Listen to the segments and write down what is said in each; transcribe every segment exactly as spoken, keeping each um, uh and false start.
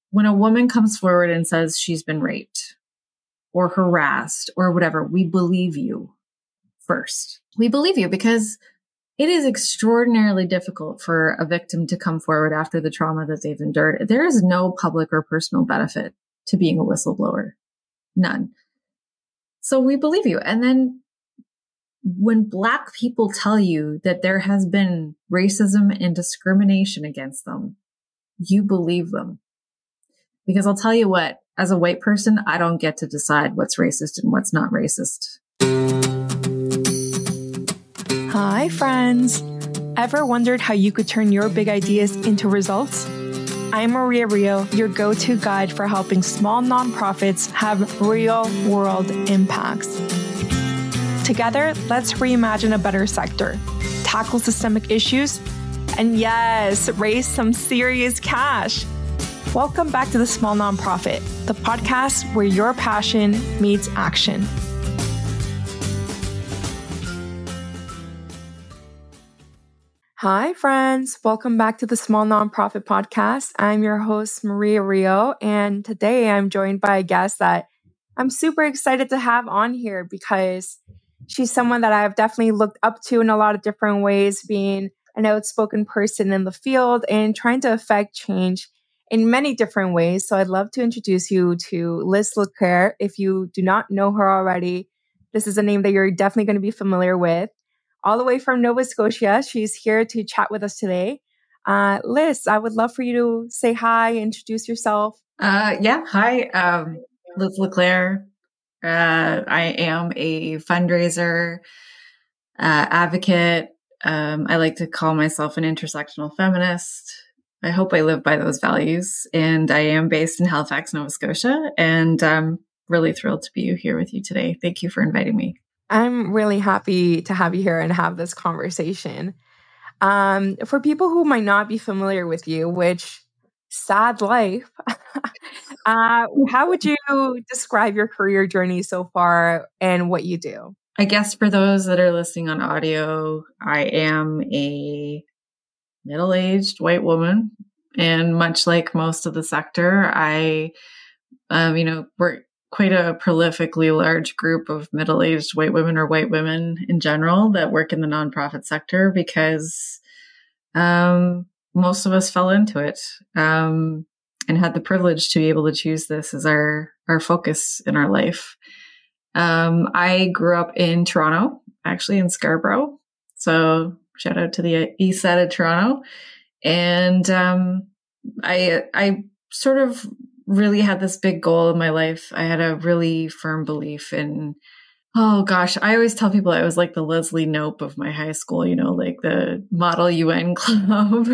when a woman comes forward and says she's been raped or harassed or whatever, we believe you first. We believe you because it is extraordinarily difficult for a victim to come forward after the trauma that they've endured. There is no public or personal benefit to being a whistleblower. None. So we believe you. And then when Black people tell you that there has been racism and discrimination against them, you believe them. Because I'll tell you what, as a white person, I don't get to decide what's racist and what's not racist. Hi, friends. Ever wondered how you could turn your big ideas into results? I'm Maria Rio, your go-to guide for helping small nonprofits have real-world impacts. Together, let's reimagine a better sector, tackle systemic issues, and yes, raise some serious cash. Welcome back to The Small Nonprofit, the podcast where your passion meets action. Hi, friends. Welcome back to the Small Nonprofit Podcast. I'm your host, Maria Rio, and today I'm joined by a guest that I'm super excited to have on here because she's someone that I've definitely looked up to in a lot of different ways, being an outspoken person in the field and trying to affect change in many different ways. So I'd love to introduce you to Liz Leclerc. If you do not know her already, this is a name that you're definitely going to be familiar with. All the way from Nova Scotia, she's here to chat with us today. Uh, Liz, I would love for you to say hi, introduce yourself. Uh, yeah, hi, um, Liz Leclerc. Uh, I am a fundraiser, uh, advocate. Um, I like to call myself an intersectional feminist. I hope I live by those values. And I am based in Halifax, Nova Scotia. And I'm really thrilled to be here with you today. Thank you for inviting me. I'm really happy to have you here and have this conversation. Um, for people who might not be familiar with you, which sad life, uh, how would you describe your career journey so far and what you do? I guess for those that are listening on audio, I am a middle-aged white woman. And much like most of the sector, I, um, you know, work quite a prolifically large group of middle-aged white women or white women in general that work in the nonprofit sector because um, most of us fell into it um, and had the privilege to be able to choose this as our, our focus in our life. Um, I grew up in Toronto, actually in Scarborough. So shout out to the east side of Toronto. And um, I, I sort of really had this big goal in my life. I had a really firm belief in, oh gosh, I always tell people I was like the Leslie Knope of my high school, you know, like the Model U N Club.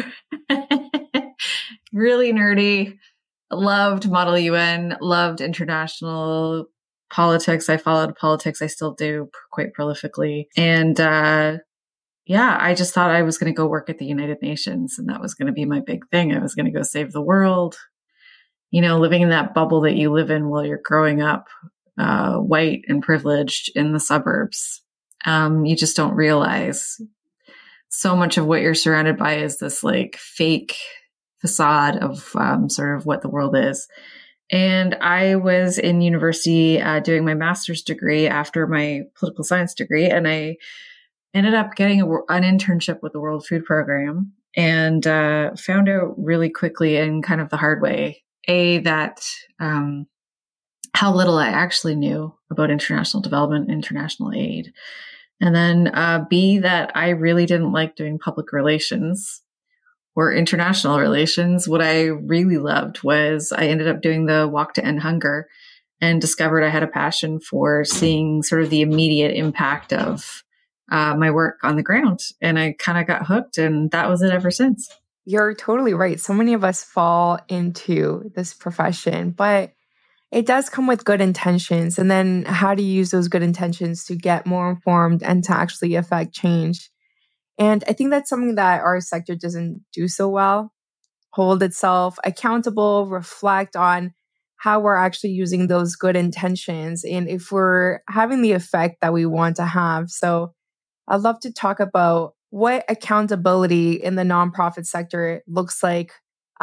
Really nerdy. Loved Model U N, loved international politics. I followed politics. I still do quite prolifically. And uh, yeah, I just thought I was going to go work at the United Nations and that was going to be my big thing. I was going to go save the world. You know, living in that bubble that you live in while you're growing up, uh, white and privileged in the suburbs. Um, you just don't realize so much of what you're surrounded by is this like fake facade of um, sort of what the world is. And I was in university uh, doing my master's degree after my political science degree. And I ended up getting a, an internship with the World Food Program and uh, found out really quickly and kind of the hard way, A, that um, how little I actually knew about international development, international aid. And then uh, B, that I really didn't like doing public relations or international relations. What I really loved was I ended up doing the Walk to End Hunger and discovered I had a passion for seeing sort of the immediate impact of uh, my work on the ground. And I kind of got hooked, and that was it ever since. You're totally right. So many of us fall into this profession, but it does come with good intentions. And then how do you use those good intentions to get more informed and to actually affect change? And I think that's something that our sector doesn't do so well. Hold itself accountable, reflect on how we're actually using those good intentions and if we're having the effect that we want to have. So I'd love to talk about what accountability in the nonprofit sector looks like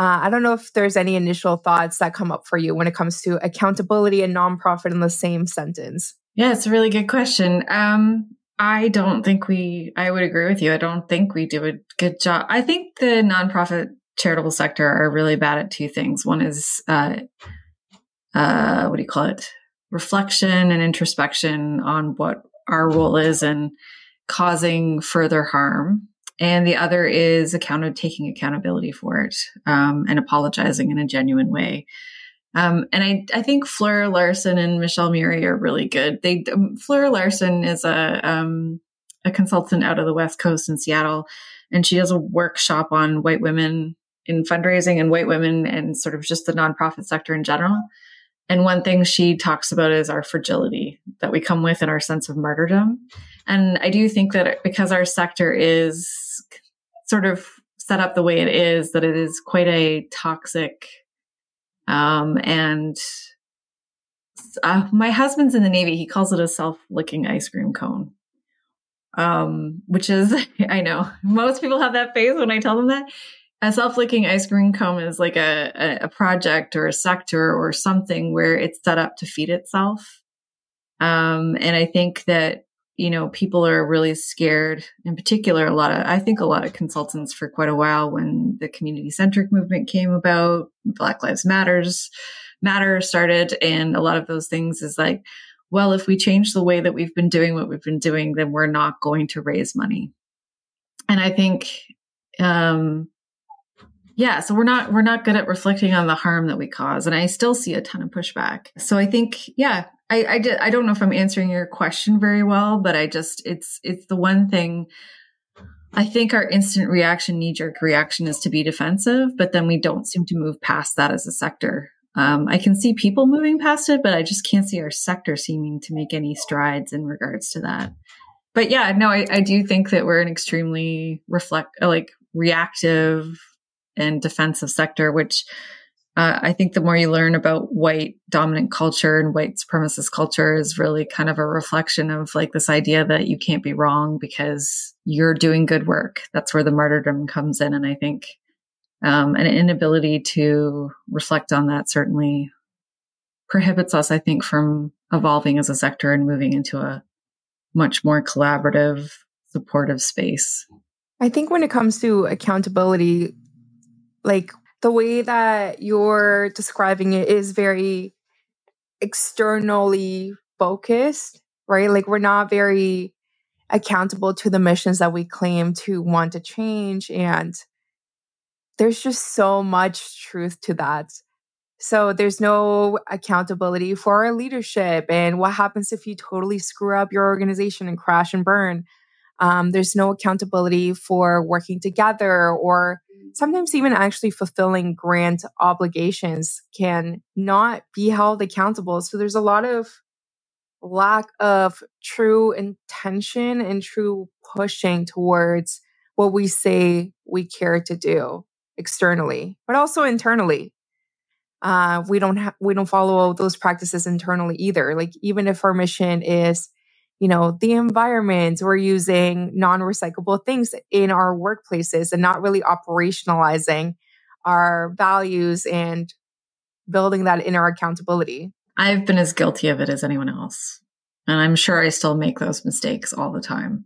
Uh, I don't know if there's any initial thoughts that come up for you when it comes to accountability and nonprofit in the same sentence. Yeah, it's a really good question. Um, I don't think we, I would agree with you. I don't think we do a good job. I think the nonprofit charitable sector are really bad at two things. One is, uh, uh, what do you call it? Reflection and introspection on what our role is in causing further harm. And the other is account- taking accountability for it, um, and apologizing in a genuine way. Um, and I, I think Fleur Larson and Michelle Murray are really good. They, um, Fleur Larson is a, um, a consultant out of the West Coast in Seattle, and she does a workshop on white women in fundraising and white women and sort of just the nonprofit sector in general. And one thing she talks about is our fragility that we come with and our sense of martyrdom. And I do think that because our sector is sort of set up the way it is, that it is quite a toxic, um, and uh, my husband's in the Navy. He calls it a self-licking ice cream cone, um, which is, I know most people have that face when I tell them that. A self-licking ice cream cone is like a, a project or a sector or something where it's set up to feed itself. Um, and I think that, you know, people are really scared, in particular, a lot of, I think a lot of consultants for quite a while when the community-centric movement came about, Black Lives Matters, Matter started, and a lot of those things is like, well, if we change the way that we've been doing what we've been doing, then we're not going to raise money. And I think, um, yeah, so we're not we're not good at reflecting on the harm that we cause, and I still see a ton of pushback. So I think, yeah, I I, did, I don't know if I'm answering your question very well, but I just it's it's the one thing. I think our instant reaction, knee jerk reaction, is to be defensive, but then we don't seem to move past that as a sector. Um, I can see people moving past it, but I just can't see our sector seeming to make any strides in regards to that. But yeah, no, I, I do think that we're an extremely reflect like reactive and defensive sector, which uh, I think the more you learn about white dominant culture and white supremacist culture is really kind of a reflection of like this idea that you can't be wrong because you're doing good work. That's where the martyrdom comes in. And I think um, an inability to reflect on that certainly prohibits us, I think, from evolving as a sector and moving into a much more collaborative, supportive space. I think when it comes to accountability, like the way that you're describing it is very externally focused, right? Like we're not very accountable to the missions that we claim to want to change. And there's just so much truth to that. So there's no accountability for our leadership and what happens if you totally screw up your organization and crash and burn. Um, there's no accountability for working together or sometimes even actually fulfilling grant obligations can not be held accountable. So there's a lot of lack of true intention and true pushing towards what we say we care to do externally, but also internally. Uh, we don't ha- we don't follow those practices internally either. Like even if our mission is, you know, the environment, we're using non-recyclable things in our workplaces and not really operationalizing our values and building that inner accountability. I've been as guilty of it as anyone else. And I'm sure I still make those mistakes all the time.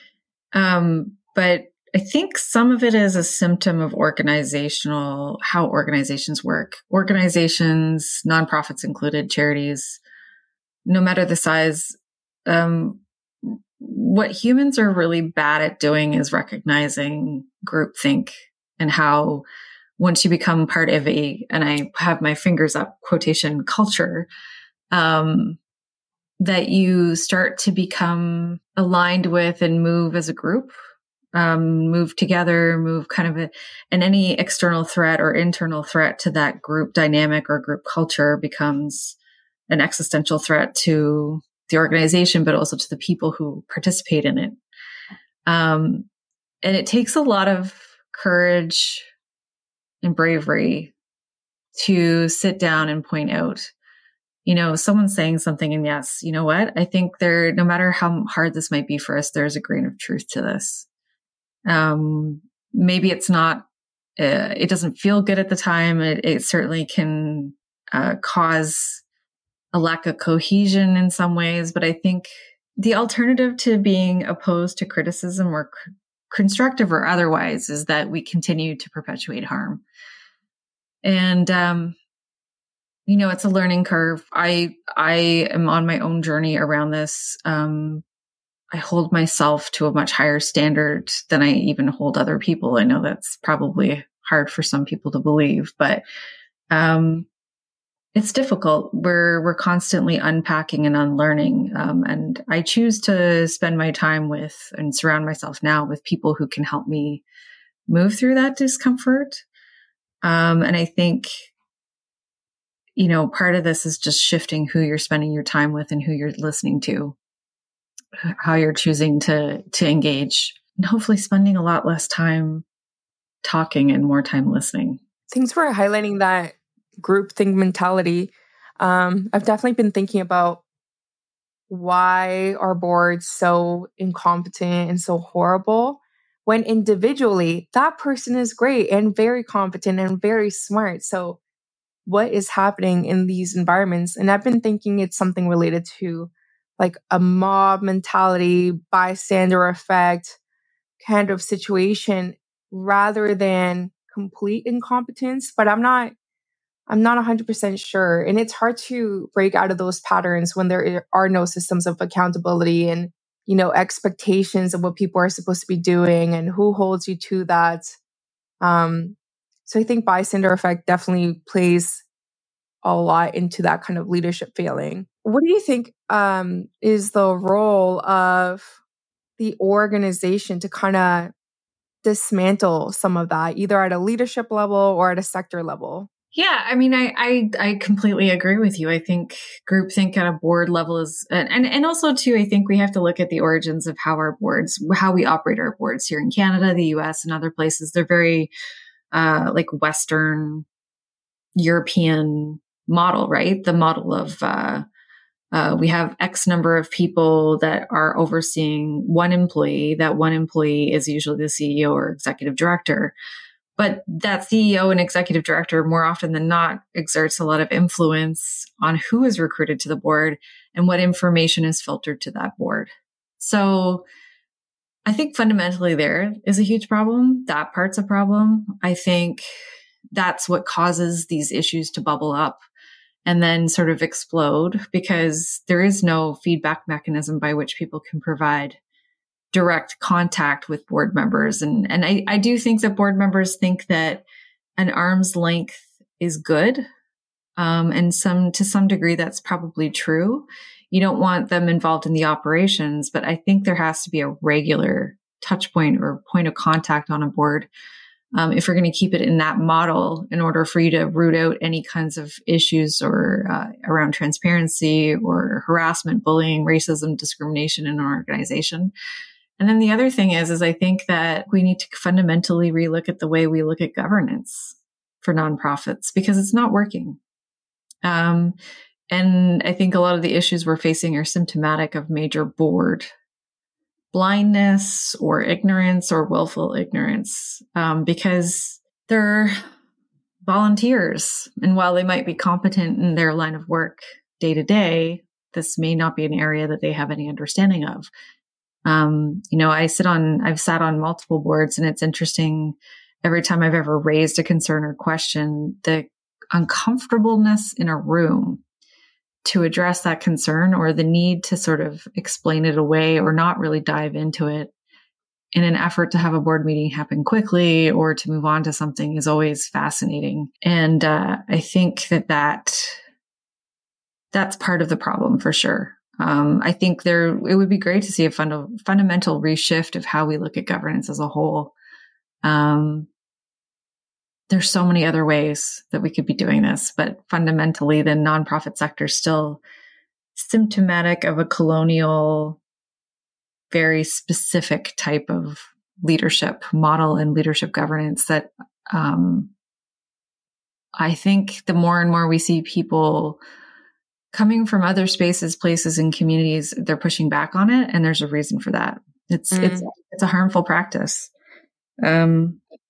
Um, but I think some of it is a symptom of organizational, how organizations work. Organizations, nonprofits included, charities, no matter the size, um, what humans are really bad at doing is recognizing groupthink and how once you become part of a, and I have my fingers up, quotation, culture, um, that you start to become aligned with and move as a group. Um, move together, move kind of a, and any external threat or internal threat to that group dynamic or group culture becomes an existential threat to the organization, but also to the people who participate in it. Um, and it takes a lot of courage and bravery to sit down and point out, you know, someone's saying something and yes, you know what? I think there, no matter how hard this might be for us, there's a grain of truth to this. Um, maybe it's not uh, it doesn't feel good at the time. It, it certainly can uh, cause a lack of cohesion in some ways. But I think the alternative to being opposed to criticism, or c- constructive or otherwise, is that we continue to perpetuate harm. And, um, you know, it's a learning curve. I, I am on my own journey around this. Um, I hold myself to a much higher standard than I even hold other people. I know that's probably hard for some people to believe, but, um, it's difficult. We're, we're constantly unpacking and unlearning. Um, and I choose to spend my time with and surround myself now with people who can help me move through that discomfort. Um, and I think, you know, part of this is just shifting who you're spending your time with and who you're listening to, how you're choosing to, to engage, and hopefully spending a lot less time talking and more time listening. Thanks for highlighting that groupthink mentality. Um, I've definitely been thinking about why are boards so incompetent and so horrible when individually that person is great and very competent and very smart. So what is happening in these environments? And I've been thinking it's something related to like a mob mentality, bystander effect kind of situation rather than complete incompetence. But I'm not I'm not one hundred percent sure. And it's hard to break out of those patterns when there are no systems of accountability and, you know, expectations of what people are supposed to be doing and who holds you to that. Um, so I think bystander effect definitely plays a lot into that kind of leadership failing. What do you think um, is the role of the organization to kind of dismantle some of that, either at a leadership level or at a sector level? Yeah, I mean, I, I I completely agree with you. I think groupthink at a board level is, and and also too, I think we have to look at the origins of how our boards, how we operate our boards here in Canada, the U S, and other places. They're very uh, like Western European model, right? The model of uh, uh, we have X number of people that are overseeing one employee. That one employee is usually the C E O or executive director. But that C E O and executive director, more often than not, exerts a lot of influence on who is recruited to the board and what information is filtered to that board. So I think fundamentally there is a huge problem. That part's a problem. I think that's what causes these issues to bubble up and then sort of explode, because there is no feedback mechanism by which people can provide direct contact with board members. And, and I, I do think that board members think that an arm's length is good. Um, and some, to some degree, that's probably true. You don't want them involved in the operations, but I think there has to be a regular touch point or point of contact on a board. Um, if we're going to keep it in that model, in order for you to root out any kinds of issues or uh, around transparency or harassment, bullying, racism, discrimination in an organization. And then the other thing is, is I think that we need to fundamentally relook at the way we look at governance for nonprofits, because it's not working. Um, and I think a lot of the issues we're facing are symptomatic of major board blindness or ignorance or willful ignorance, um, because they're volunteers. And while they might be competent in their line of work day to day, this may not be an area that they have any understanding of. Um, you know, I sit on, I've sat on multiple boards, and it's interesting every time I've ever raised a concern or question, the uncomfortableness in a room to address that concern, or the need to sort of explain it away or not really dive into it in an effort to have a board meeting happen quickly or to move on to something, is always fascinating. And, uh, I think that that, that's part of the problem for sure. Um, I think there, it would be great to see a funda- fundamental reshift of how we look at governance as a whole. Um, there's so many other ways that we could be doing this, but fundamentally the nonprofit sector is still symptomatic of a colonial, very specific type of leadership model and leadership governance that, um, I think the more and more we see people coming from other spaces, places, and communities, they're pushing back on it, and there's a reason for that. It's mm. it's it's a harmful practice. Um,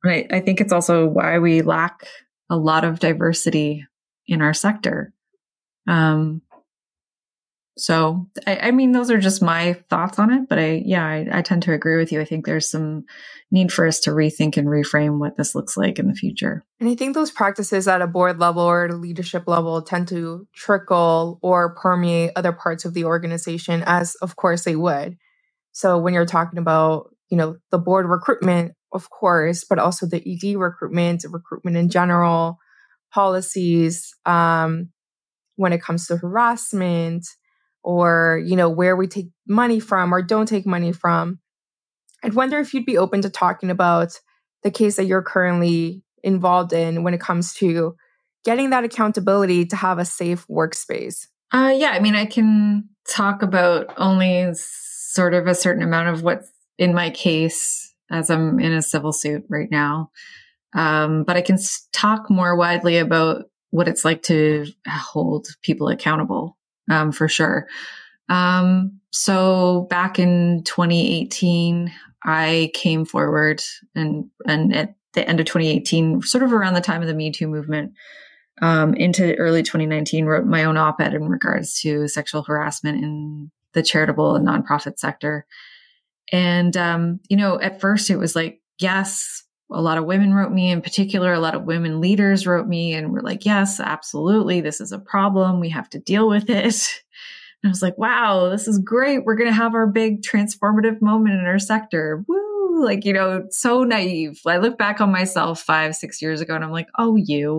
Right. I think it's also why we lack a lot of diversity in our sector. Um, so, I, I mean, those are just my thoughts on it. But I, yeah, I, I tend to agree with you. I think there's some need for us to rethink and reframe what this looks like in the future. And I think those practices at a board level or at a leadership level tend to trickle or permeate other parts of the organization, as of course they would. So when you're talking about, you know, the board recruitment, of course, but also the E D recruitment, recruitment in general, policies, um, when it comes to harassment or, you know, where we take money from or don't take money from. I'd wonder if you'd be open to talking about the case that you're currently involved in when it comes to getting that accountability to have a safe workspace. Uh, yeah, I mean, I can talk about only sort of a certain amount of what's in my case as I'm in a civil suit right now. Um, but I can talk more widely about what it's like to hold people accountable, um, for sure. Um, so back in twenty eighteen, I came forward and, and at the end of twenty eighteen, sort of around the time of the Me Too movement, um, into early twenty nineteen, wrote my own op-ed in regards to sexual harassment in the charitable and nonprofit sector. And, um, you know, at first it was like, yes, a lot of women wrote me in particular, a lot of women leaders wrote me and were like, yes, absolutely. This is a problem. We have to deal with it. And I was like, wow, this is great. We're going to have our big transformative moment in our sector. Woo. Like, you know, so naive. I look back on myself five, six years ago and I'm like, oh, you.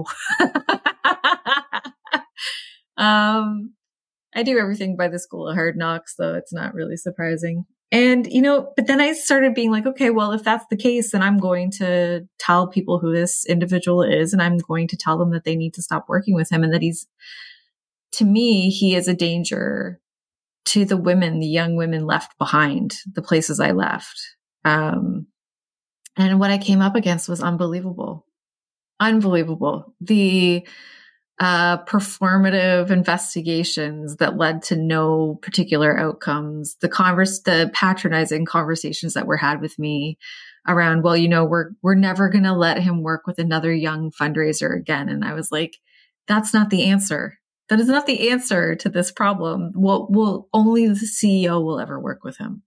um, I do everything by the school of hard knocks, though. It's not really surprising. And, you know, but then I started being like, okay, well, if that's the case, then I'm going to tell people who this individual is, and I'm going to tell them that they need to stop working with him and that he's, to me, he is a danger to the women, the young women left behind, the places I left. Um, and what I came up against was unbelievable. Unbelievable. The uh, performative investigations that led to no particular outcomes, the converse, the patronizing conversations that were had with me around, well, you know, we're, we're never going to let him work with another young fundraiser again. And I was like, that's not the answer. That is not the answer to this problem. Well, well, only the C E O will ever work with him.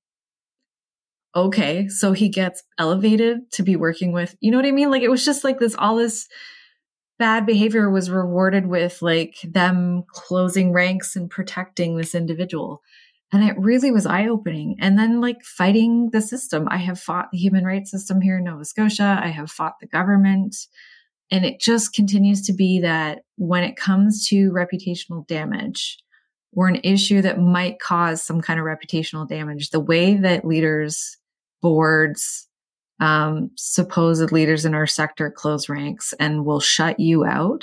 Okay. So he gets elevated to be working with, you know what I mean? Like, it was just like this, all this bad behavior was rewarded with like them closing ranks and protecting this individual. And it really was eye-opening. And then like fighting the system. I have fought the human rights system here in Nova Scotia. I have fought the government. And it just continues to be that when it comes to reputational damage or an issue that might cause some kind of reputational damage, the way that leaders, boards, Um, supposed leaders in our sector close ranks and will shut you out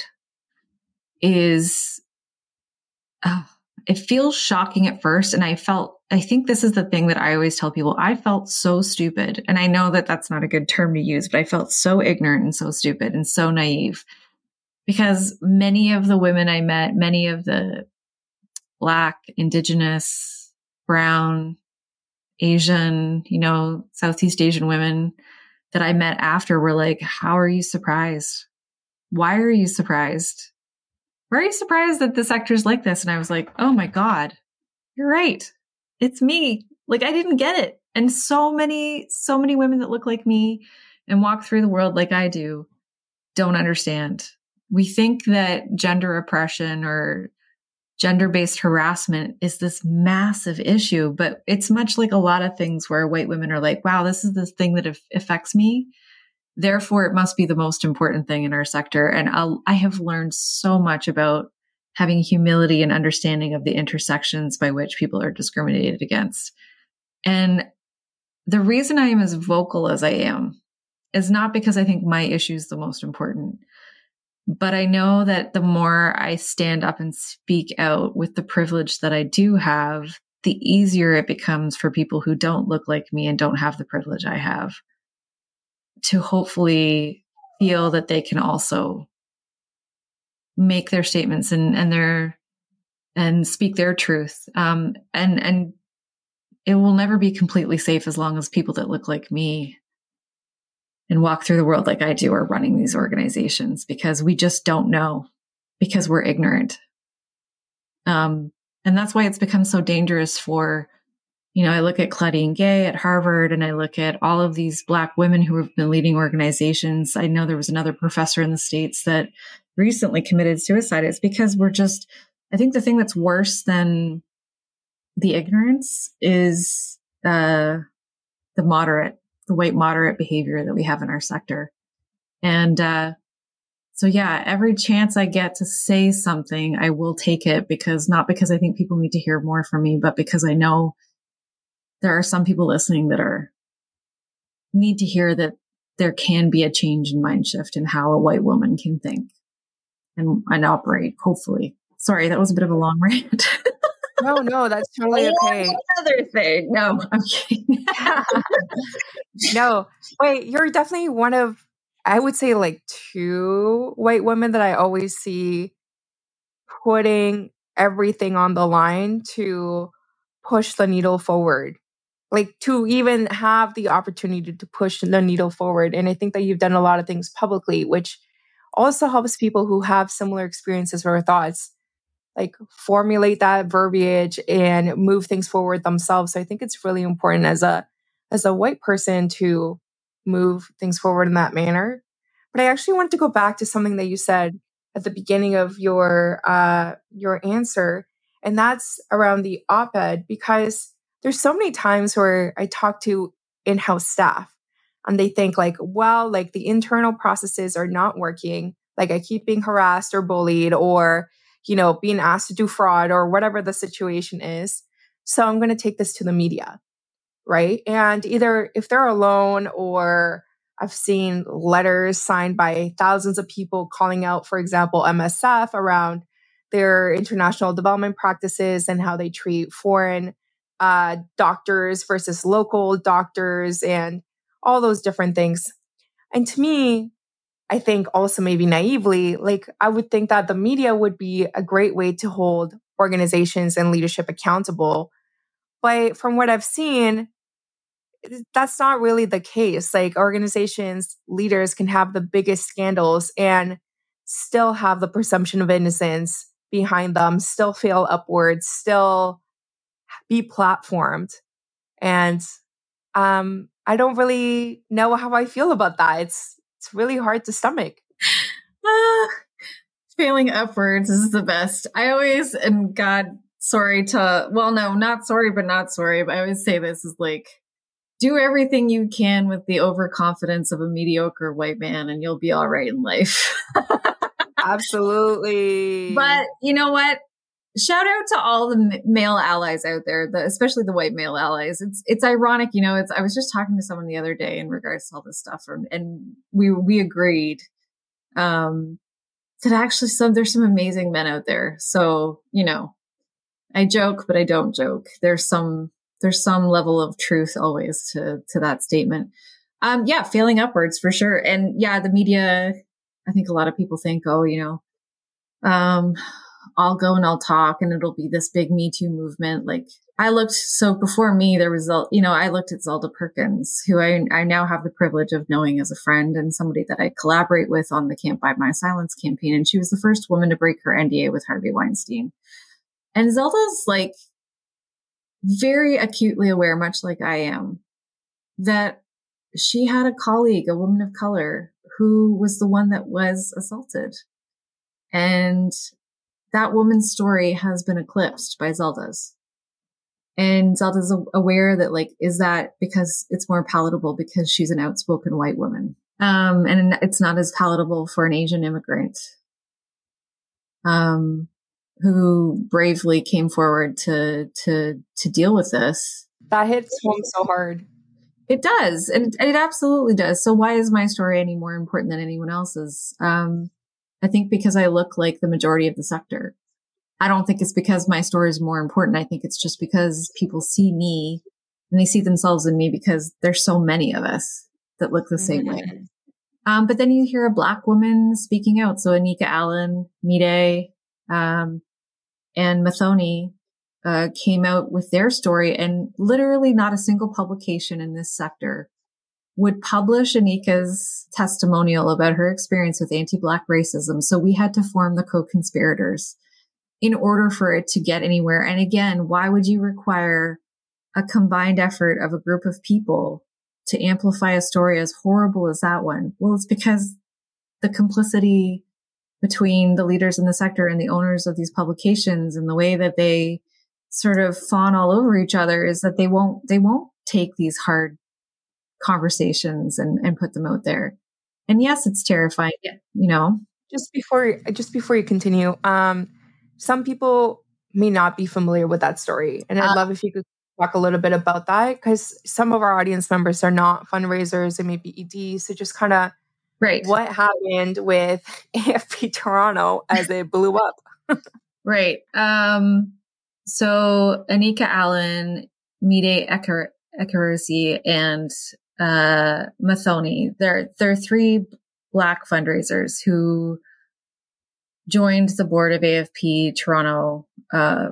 is, uh, it feels shocking at first. And I felt, I think this is the thing that I always tell people. I felt so stupid. And I know that that's not a good term to use, but I felt so ignorant and so stupid and so naive because many of the women I met, many of the Black, Indigenous, Brown, Asian, you know, Southeast Asian women that I met after were like, how are you surprised? Why are you surprised? Why are you surprised that the sector's like this? And I was like, oh my God, you're right. It's me. Like, I didn't get it. And so many, so many women that look like me and walk through the world like I do don't understand. We think that gender oppression or gender-based harassment is this massive issue, but it's much like a lot of things where white women are like, wow, this is the thing that af- affects me. Therefore, it must be the most important thing in our sector. And I'll, I have learned so much about having humility and understanding of the intersections by which people are discriminated against. And the reason I am as vocal as I am is not because I think my issue is the most important. But I know that the more I stand up and speak out with the privilege that I do have, the easier it becomes for people who don't look like me and don't have the privilege I have to hopefully feel that they can also make their statements and, and their, and speak their truth. Um, and, and it will never be completely safe as long as people that look like me and walk through the world like I do are running these organizations, because we just don't know, because we're ignorant. Um, and that's why it's become so dangerous for, you know, I look at Claudine Gay at Harvard, and I look at all of these Black women who have been leading organizations. I know there was another professor in the States that recently committed suicide. It's because we're just, I think the thing that's worse than the ignorance is uh, the moderate, the white moderate behavior that we have in our sector. And uh, so, yeah, every chance I get to say something, I will take it, because not because I think people need to hear more from me, but because I know there are some people listening that are need to hear that there can be a change in mind shift in how a white woman can think and, and operate, hopefully. Sorry, that was a bit of a long rant. No, no, that's totally okay. Another thing. No, I'm kidding. No, wait, you're definitely one of, I would say, like two white women that I always see putting everything on the line to push the needle forward, like to even have the opportunity to push the needle forward. And I think that you've done a lot of things publicly, which also helps people who have similar experiences or thoughts, like formulate that verbiage and move things forward themselves. So I think it's really important as a as a white person to move things forward in that manner. But I actually want to go back to something that you said at the beginning of your uh, your answer, and that's around the op-ed, because there's so many times where I talk to in-house staff and they think like, well, like the internal processes are not working. Like I keep being harassed or bullied, or you know, being asked to do fraud or whatever the situation is. So I'm going to take this to the media, right? And either if they're alone, or I've seen letters signed by thousands of people calling out, for example, M S F around their international development practices and how they treat foreign uh, doctors versus local doctors and all those different things. And to me, I think also maybe naively, like I would think that the media would be a great way to hold organizations and leadership accountable. But from what I've seen, that's not really the case. Like organizations, leaders can have the biggest scandals and still have the presumption of innocence behind them, still fail upwards, still be platformed. And um, I don't really know how I feel about that. It's It's really hard to stomach. Ah, failing upwards is the best. I always, and God, sorry to, well, no, not sorry, but not sorry. But I always say this is like, do everything you can with the overconfidence of a mediocre white man and you'll be all right in life. Absolutely. But you know what? Shout out to all the male allies out there, the, especially the white male allies. It's it's ironic, you know. It's I was just talking to someone the other day in regards to all this stuff, and, and we we agreed um, that actually some there's some amazing men out there. So you know, I joke, but I don't joke. There's some there's some level of truth always to to that statement. Um, yeah, failing upwards for sure, and yeah, the media. I think a lot of people think, oh, you know, um. I'll go and I'll talk and it'll be this big Me Too movement. Like I looked, so before me, there was, you know, I looked at Zelda Perkins, who I, I now have the privilege of knowing as a friend and somebody that I collaborate with on the Can't Buy My Silence campaign. And she was the first woman to break her N D A with Harvey Weinstein. And Zelda's like very acutely aware, much like I am, that she had a colleague, a woman of color, who was the one that was assaulted. And that woman's story has been eclipsed by Zelda's. And Zelda's aware that, like, is that because it's more palatable because she's an outspoken white woman? Um, and it's not as palatable for an Asian immigrant um, who bravely came forward to, to, to deal with this. That hits home so hard. It does. And it absolutely does. So why is my story any more important than anyone else's? Um, I think because I look like the majority of the sector. I don't think it's because my story is more important. I think it's just because people see me and they see themselves in me because there's so many of us that look the same mm-hmm. way. Um, but then you hear a Black woman speaking out. So Anika Allen, Mide, um, and Mathoni uh, came out with their story, and literally not a single publication in this sector would publish Anika's testimonial about her experience with anti-Black racism. So we had to form the co-conspirators in order for it to get anywhere. And again, why would you require a combined effort of a group of people to amplify a story as horrible as that one? Well, it's because the complicity between the leaders in the sector and the owners of these publications and the way that they sort of fawn all over each other is that they won't, they won't take these hard conversations and, and put them out there. And yes, it's terrifying, you know. Just before, just before you continue, um, some people may not be familiar with that story. And I'd uh, love if you could talk a little bit about that, because some of our audience members are not fundraisers, they may be E Ds. So just kind of right. what happened with A F P Toronto as it blew up. Right. Um, so Anika Allen, Mide Ekeresie, and uh, Muthoni, they're, they're three Black fundraisers who joined the board of A F P Toronto, uh,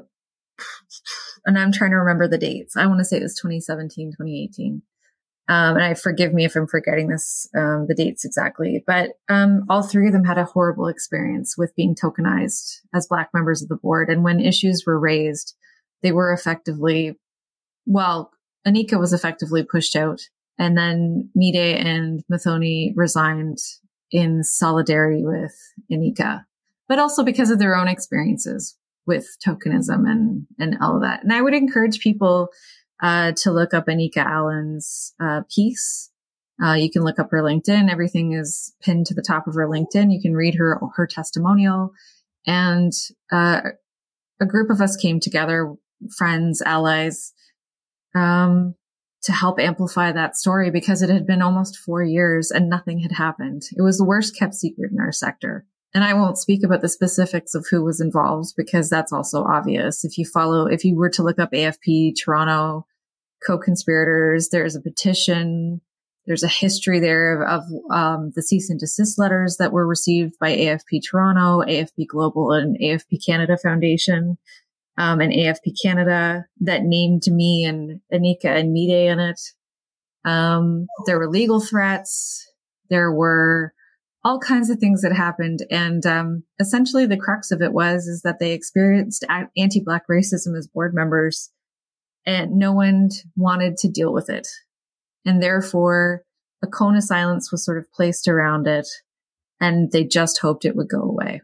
and I'm trying to remember the dates. I want to say it was twenty seventeen, twenty eighteen. Um, and I forgive me if I'm forgetting this, um, the dates exactly, but, um, all three of them had a horrible experience with being tokenized as Black members of the board. And when issues were raised, they were effectively, well, Anika was effectively pushed out, and then Mide and Muthoni resigned in solidarity with Anika, but also because of their own experiences with tokenism and, and all of that. And I would encourage people uh, to look up Anika Allen's uh, piece. Uh, you can look up her LinkedIn. Everything is pinned to the top of her LinkedIn. You can read her, her testimonial. And uh, a group of us came together, friends, allies, um, to help amplify that story, because it had been almost four years and nothing had happened. It was the worst kept secret in our sector. And I won't speak about the specifics of who was involved, because that's also obvious. If you follow, if you were to look up A F P Toronto co-conspirators, there's a petition, there's a history there of, of um, the cease and desist letters that were received by A F P Toronto, A F P Global, and A F P Canada Foundation. Um, and A F P Canada that named me and Anika and Mide in it. Um, there were legal threats. There were all kinds of things that happened. And, um, essentially the crux of it was, is that they experienced anti-Black racism as board members, and no one wanted to deal with it. And therefore a cone of silence was sort of placed around it, and they just hoped it would go away.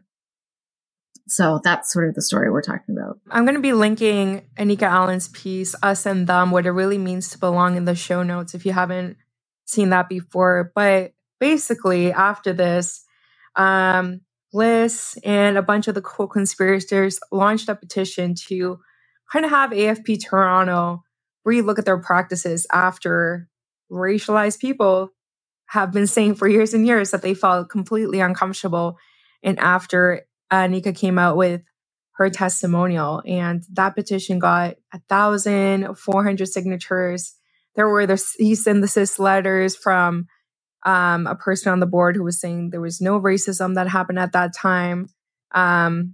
So that's sort of the story we're talking about. I'm going to be linking Anika Allen's piece, Us and Them, What It Really Means to Belong, in the show notes if you haven't seen that before. But basically, after this, um, Liz and a bunch of the co-conspirators launched a petition to kind of have A F P Toronto relook at their practices after racialized people have been saying for years and years that they felt completely uncomfortable. And after Anika came out with her testimonial, and that petition got one thousand four hundred signatures. There were the cease and desist letters from um, a person on the board who was saying there was no racism that happened at that time. Um,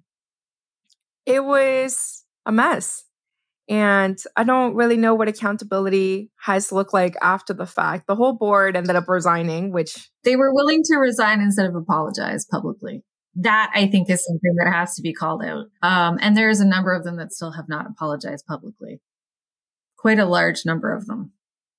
it was a mess. And I don't really know what accountability has looked like after the fact. The whole board ended up resigning, which... They were willing to resign instead of apologize publicly. That, I think, is something that has to be called out. Um, and there is a number of them that still have not apologized publicly. Quite a large number of them.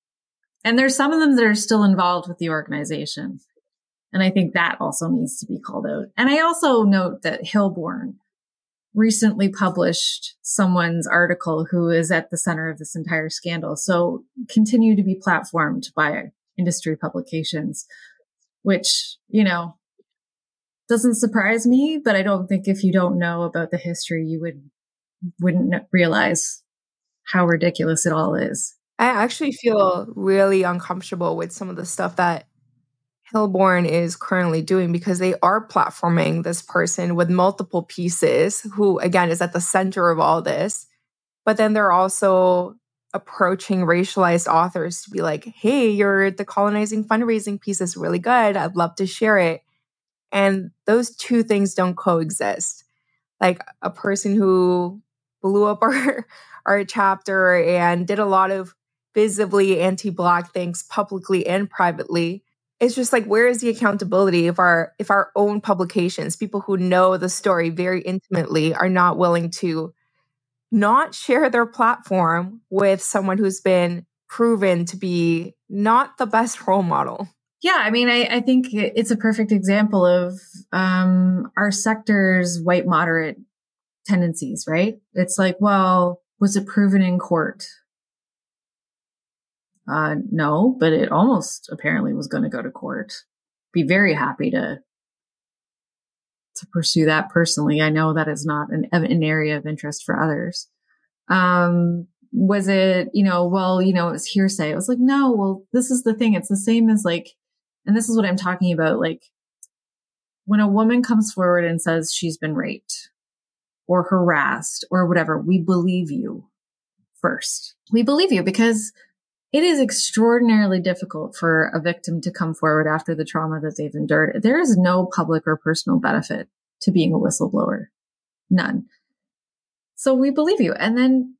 And there's some of them that are still involved with the organization. And I think that also needs to be called out. And I also note that Hillborn recently published someone's article who is at the center of this entire scandal. So continue to be platformed by industry publications, which, you know, doesn't surprise me, but I don't think if you don't know about the history, you would, wouldn't realize how ridiculous it all is. I actually feel really uncomfortable with some of the stuff that Hillborn is currently doing, because they are platforming this person with multiple pieces who, again, is at the center of all this. But then they're also approaching racialized authors to be like, hey, your decolonizing fundraising piece is really good. I'd love to share it. And those two things don't coexist. Like a person who blew up our, our chapter and did a lot of visibly anti-Black things publicly and privately. It's just like, where is the accountability if our if our own publications, people who know the story very intimately, are not willing to not share their platform with someone who's been proven to be not the best role model? Yeah, I mean, I, I think it's a perfect example of um, our sector's white moderate tendencies, right? It's like, well, was it proven in court? Uh, no, but it almost apparently was going to go to court. Be very happy to to pursue that personally. I know that is not an, an area of interest for others. Um, was it, you know, well, you know, it was hearsay. It was like, no, well, this is the thing. It's the same as like, and this is what I'm talking about. Like when a woman comes forward and says she's been raped or harassed or whatever, we believe you first. We believe you because it is extraordinarily difficult for a victim to come forward after the trauma that they've endured. There is no public or personal benefit to being a whistleblower. None. So we believe you. And then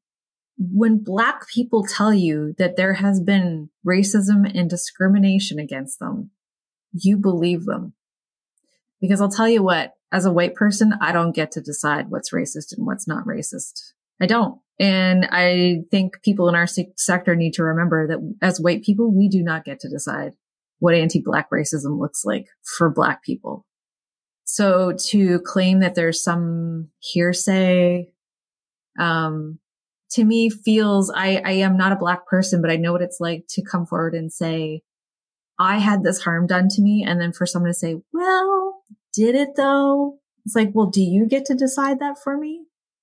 when Black people tell you that there has been racism and discrimination against them, you believe them. Because I'll tell you what, as a white person, I don't get to decide what's racist and what's not racist. I don't. And I think people in our se- sector need to remember that as white people, we do not get to decide what anti-Black racism looks like for Black people. So to claim that there's some hearsay, um, to me feels, I, I am not a Black person, but I know what it's like to come forward and say, I had this harm done to me. And then for someone to say, well, did it though? It's like, well, do you get to decide that for me?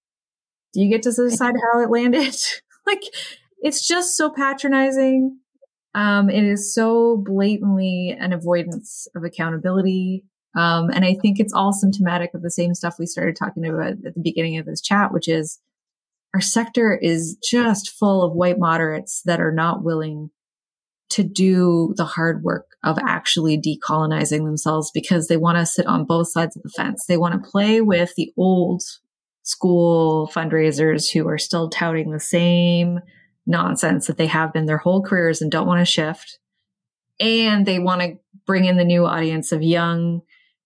Do you get to decide how it landed? Like, it's just so patronizing. Um, it is so blatantly an avoidance of accountability. Um, and I think it's all symptomatic of the same stuff we started talking about at the beginning of this chat, which is our sector is just full of white moderates that are not willing to do the hard work of actually decolonizing themselves because they want to sit on both sides of the fence. They want to play with the old school fundraisers who are still touting the same nonsense that they have been their whole careers and don't want to shift. And they want to bring in the new audience of young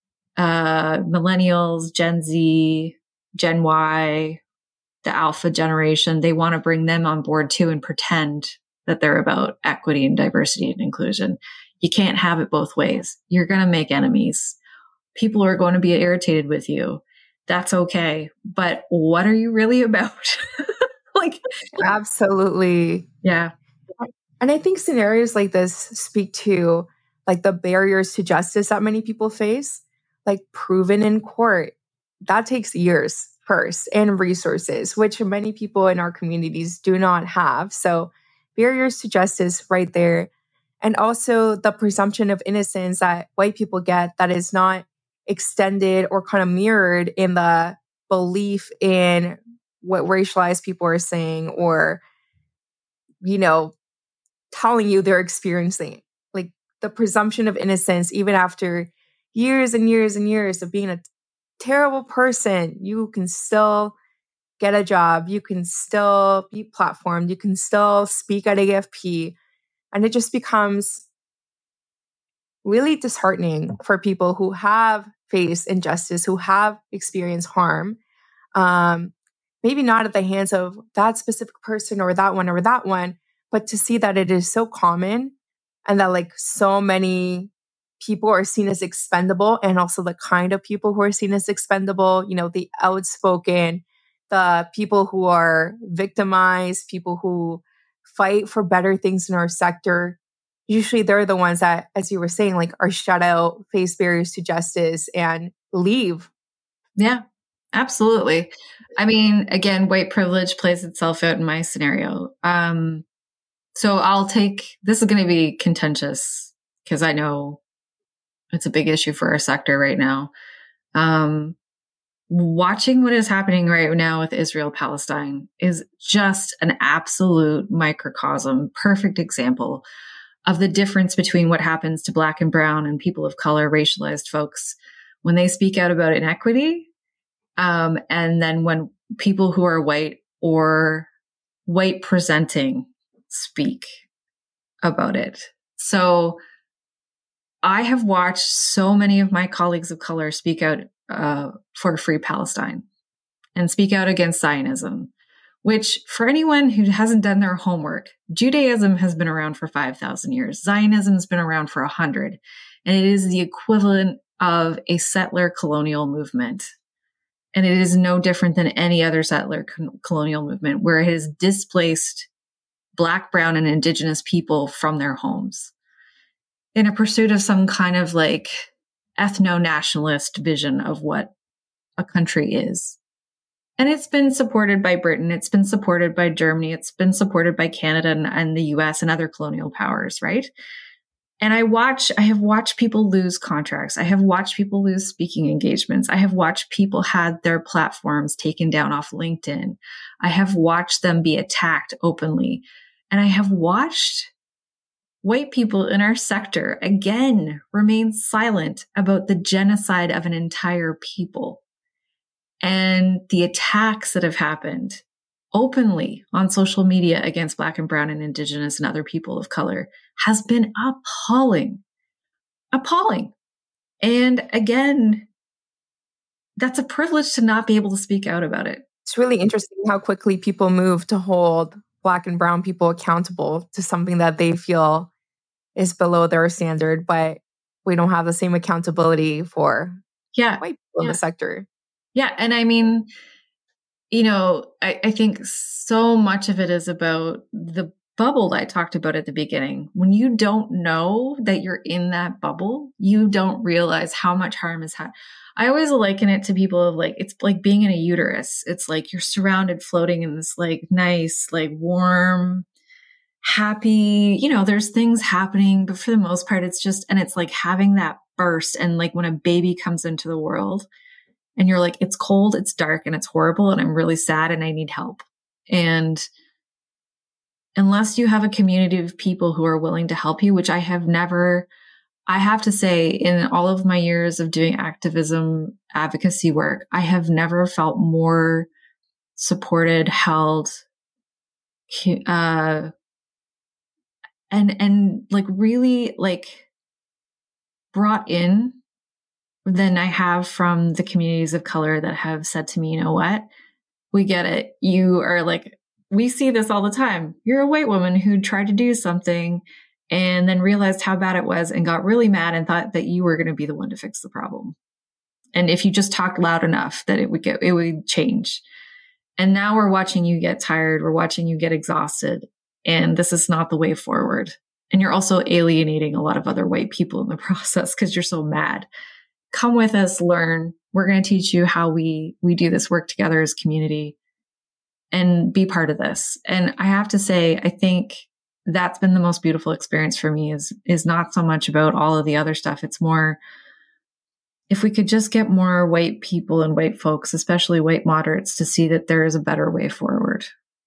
uh, millennials, Gen Z, Gen Y, the alpha generation. They want to bring them on board too and pretend that they're about equity and diversity and inclusion. You can't have it both ways. You're going to make enemies. People are going to be irritated with you. That's okay. But what are you really about? Like, absolutely. Yeah. And I think scenarios like this speak to like the barriers to justice that many people face, like proven in court. That takes years first and resources, which many people in our communities do not have. So barriers to justice right there. And also the presumption of innocence that white people get that is not extended or kind of mirrored in the belief in what racialized people are saying or, you know, telling you they're experiencing. Like the presumption of innocence, even after years and years and years of being a terrible person, you can still get a job, you can still be platformed, you can still speak at A F P. And it just becomes really disheartening for people who have faced injustice, who have experienced harm, um, maybe not at the hands of that specific person or that one or that one, but to see that it is so common and that like so many people are seen as expendable, and also the kind of people who are seen as expendable, you know, the outspoken, the people who are victimized, people who fight for better things in our sector. Usually they're the ones that, as you were saying, like are shut out, face barriers to justice, and leave. Yeah, absolutely. I mean, again, white privilege plays itself out in my scenario. Um, so I'll take, this is going to be contentious because I know it's a big issue for our sector right now. Um, watching what is happening right now with Israel Palestine is just an absolute microcosm, perfect example of the difference between what happens to Black and brown and people of color, racialized folks, when they speak out about inequity. Um, and then when people who are white or white presenting speak about it. So I have watched so many of my colleagues of color speak out uh, for Free Palestine and speak out against Zionism, which for anyone who hasn't done their homework, Judaism has been around for five thousand years. Zionism has been around for one hundred, and it is the equivalent of a settler colonial movement. And it is no different than any other settler con- colonial movement where it has displaced Black, brown, and Indigenous people from their homes in a pursuit of some kind of like ethno-nationalist vision of what a country is. And it's been supported by Britain. It's been supported by Germany. It's been supported by Canada and, and the U S and other colonial powers, right? And I watch, I have watched people lose contracts. I have watched people lose speaking engagements. I have watched people had their platforms taken down off LinkedIn. I have watched them be attacked openly. And I have watched white people in our sector, again, remain silent about the genocide of an entire people and the attacks that have happened openly on social media against Black and brown and Indigenous and other people of color has been appalling, appalling. And again, that's a privilege to not be able to speak out about it. It's really interesting how quickly people move to hold Black and brown people accountable to something that they feel is below their standard, but we don't have the same accountability for yeah. white people yeah. in the sector. Yeah. And I mean, you know, I, I think so much of it is about the bubble that I talked about at the beginning. When you don't know that you're in that bubble, you don't realize how much harm is had. I always liken it to people of like, it's like being in a uterus. It's like you're surrounded floating in this like nice, like warm, happy, you know, there's things happening, but for the most part, it's just, and it's like having that burst. And like when a baby comes into the world and you're like, it's cold, it's dark, and it's horrible, and I'm really sad and I need help. And unless you have a community of people who are willing to help you, which I have never, I have to say, in all of my years of doing activism, advocacy work, I have never felt more supported, held, uh, and, and like really like brought in than I have from the communities of color that have said to me, you know what, we get it. You are like, we see this all the time. You're a white woman who tried to do something and then realized how bad it was and got really mad and thought that you were going to be the one to fix the problem. And if you just talked loud enough that it would get, it would change. And now we're watching you get tired. We're watching you get exhausted. And this is not the way forward. And you're also alienating a lot of other white people in the process because you're so mad. Come with us, learn. We're going to teach you how we, we do this work together as community and be part of this. And I have to say, I think that's been the most beautiful experience for me is, is not so much about all of the other stuff. It's more, if we could just get more white people and white folks, especially white moderates, to see that there is a better way forward,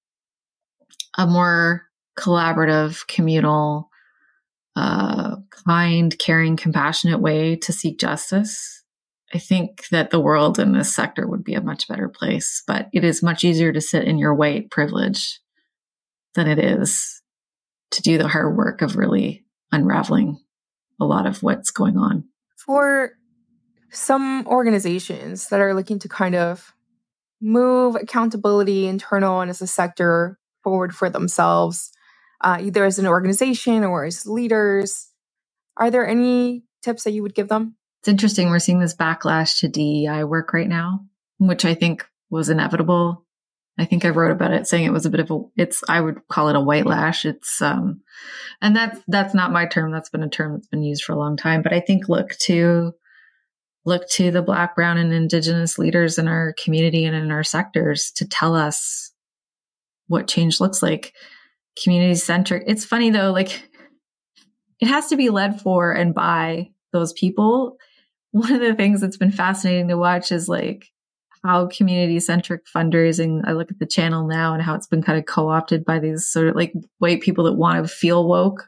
a more collaborative, communal, uh, kind, caring, compassionate way to seek justice, I think that the world in this sector would be a much better place. But it is much easier to sit in your white privilege than it is to do the hard work of really unraveling a lot of what's going on. For some organizations that are looking to kind of move accountability, internal and as a sector, forward for themselves, uh, either as an organization or as leaders, are there any tips that you would give them? It's interesting. We're seeing this backlash to D E I work right now, which I think was inevitable. I think I wrote about it saying it was a bit of a, it's, I would call it a white lash. It's, um, and that's, that's not my term. That's been a term that's been used for a long time, but I think look to, look to the Black, brown, and Indigenous leaders in our community and in our sectors to tell us what change looks like. Community centric. It's funny though, like it has to be led for and by those people. One of the things that's been fascinating to watch is like how community centric fundraising, I look at the channel now and how it's been kind of co-opted by these sort of like white people that want to feel woke.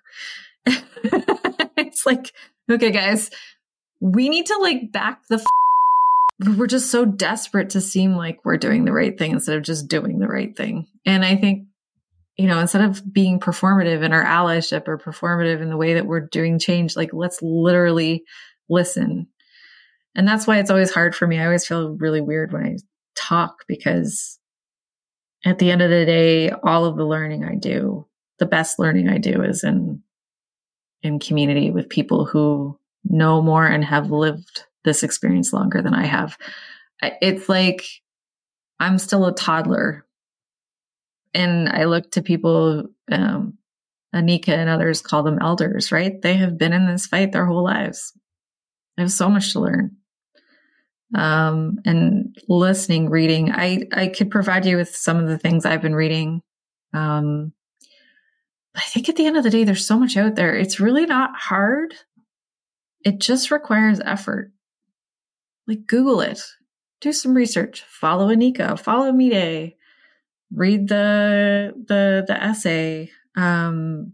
It's like, okay, guys, we need to like back the f- we're just so desperate to seem like we're doing the right thing instead of just doing the right thing. And I think you know, instead of being performative in our allyship or performative in the way that we're doing change, like let's literally listen. And that's why it's always hard for me. I always feel really weird when I talk, because at the end of the day, all of the learning I do, the best learning I do is in, in community with people who know more and have lived this experience longer than I have. It's like I'm still a toddler, and I look to people, um, Anika and others call them elders, right? They have been in this fight their whole lives. I have so much to learn. Um, and listening, reading, I, I could provide you with some of the things I've been reading. Um, I think at the end of the day, there's so much out there. It's really not hard. It just requires effort. Like Google it, do some research, follow Anika, follow Mide, read the, the, the essay, um,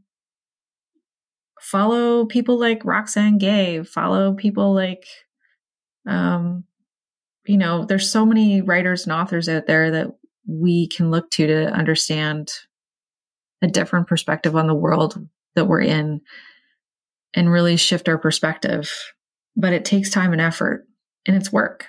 follow people like Roxane Gay, follow people like, um, you know, there's so many writers and authors out there that we can look to to understand a different perspective on the world that we're in and really shift our perspective. But it takes time and effort, and it's work.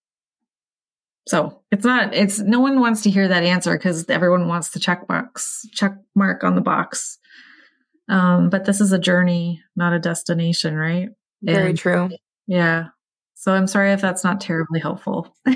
So it's not, it's no one wants to hear that answer because everyone wants the check box, check mark on the box. Um, but this is a journey, not a destination, right? Very and, true. Yeah. So I'm sorry if that's not terribly helpful. I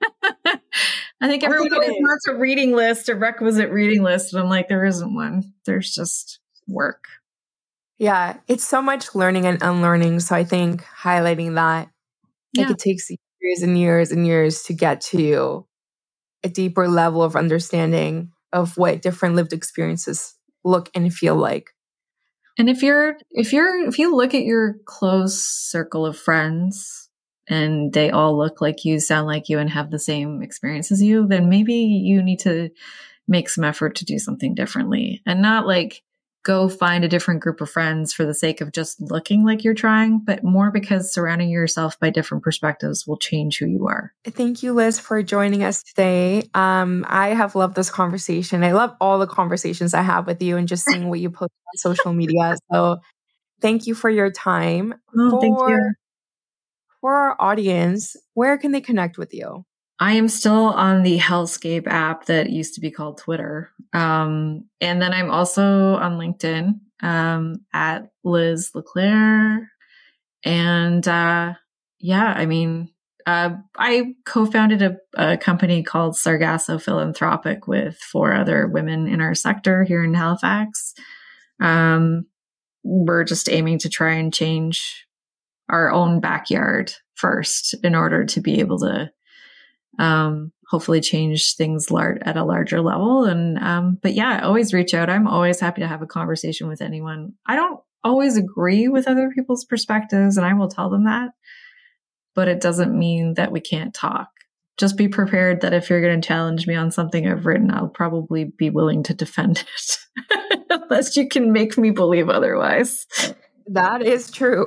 think everyone always wants a reading list, a requisite reading list. And I'm like, there isn't one. There's just work. Yeah. It's so much learning and unlearning. So I think highlighting that, yeah. like it takes years and years and years to get to a deeper level of understanding of what different lived experiences look and feel like. And if you're, if you're, if you look at your close circle of friends and they all look like you, sound like you, and have the same experience as you, then maybe you need to make some effort to do something differently, and not like go find a different group of friends for the sake of just looking like you're trying, but more because surrounding yourself by different perspectives will change who you are. Thank you, Liz, for joining us today. Um, I have loved this conversation. I love all the conversations I have with you and just seeing what you post on social media. So thank you for your time. Oh, for, thank you. For our audience, where can they connect with you? I am still on the Hellscape app that used to be called Twitter. Um, and then I'm also on LinkedIn um, at Liz LeClaire. And uh, yeah, I mean, uh, I co-founded a, a company called Sargasso Philanthropic with four other women in our sector here in Halifax. Um, we're just aiming to try and change our own backyard first in order to be able to um, hopefully change things lar- at a larger level. And, um, but yeah, always reach out. I'm always happy to have a conversation with anyone. I don't always agree with other people's perspectives, and I will tell them that, but it doesn't mean that we can't talk. Just be prepared that if you're going to challenge me on something I've written, I'll probably be willing to defend it unless you can make me believe otherwise. That is true.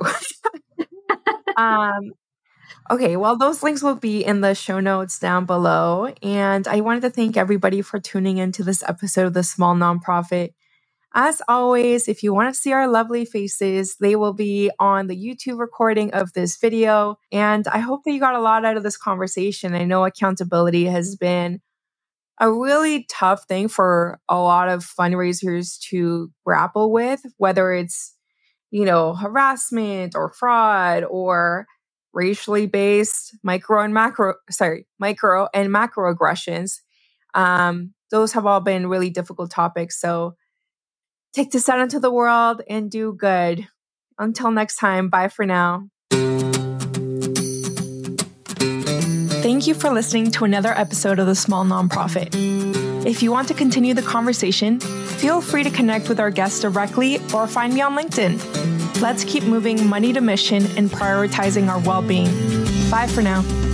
um, okay, well, those links will be in the show notes down below. And I wanted to thank everybody for tuning into this episode of The Small Nonprofit. As always, if you want to see our lovely faces, they will be on the YouTube recording of this video. And I hope that you got a lot out of this conversation. I know accountability has been a really tough thing for a lot of fundraisers to grapple with, whether it's, you know, harassment or fraud or racially based micro and macro, sorry, micro and macro aggressions. Um, those have all been really difficult topics. So take this out into the world and do good. Until next time, bye for now. Thank you for listening to another episode of The Small Nonprofit. If you want to continue the conversation, feel free to connect with our guests directly or find me on LinkedIn. Let's keep moving money to mission and prioritizing our well-being. Bye for now.